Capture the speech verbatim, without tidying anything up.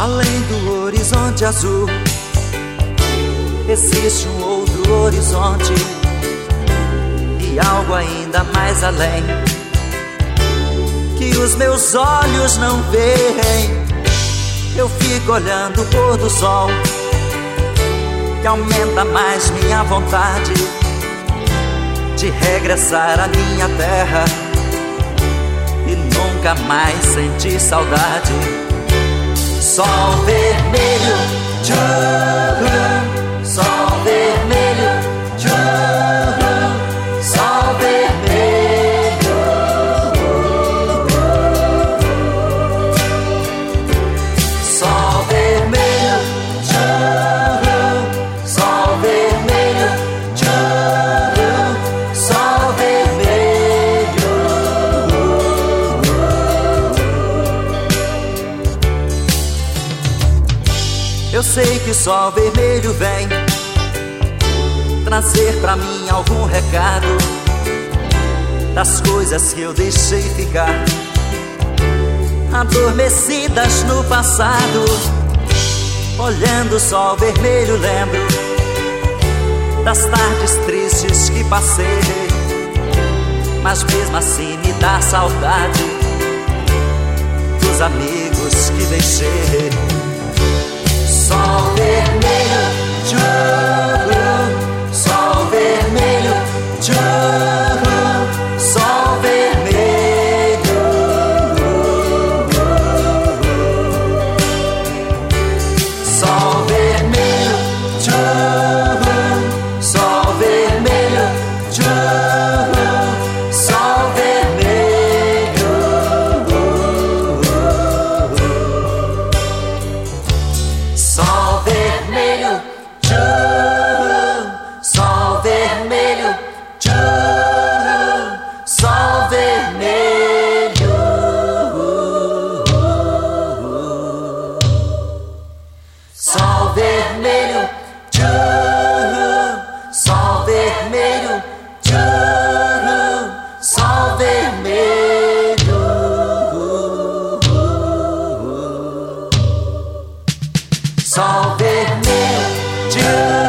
Além do horizonte azul, existe um outro horizonte e algo ainda mais além, que os meus olhos não veem. Eu fico olhando o pôr do sol, que aumenta mais minha vontade de regressar à minha terra e nunca mais sentir saudade. Sol vermelho, tchurrum, sol vermelho, tchurrum, sol vermelho. Sol vermelho, tchurrum, sol vermelho, tchurrum, sol vermelho. Eu sei que o sol vermelho vem trazer pra mim algum recado das coisas que eu deixei ficar adormecidas no passado. Olhando o sol vermelho lembro das tardes tristes que passei, mas mesmo assim me dá saudade dos amigos que deixei. Sol vermelho, tchurrum, sol vermelho, tchurrum, sol vermelho. Sol vermelho, tchurrum, sol vermelho, tchurrum, sol vermelho. Sol vermelho, tchurrum, sol vermelho, tchurrum, sol vermelho. Sol vermelho, tchurrum, sol vermelho, tchurrum, sol vermelho. Sol vermelho, tchurrum.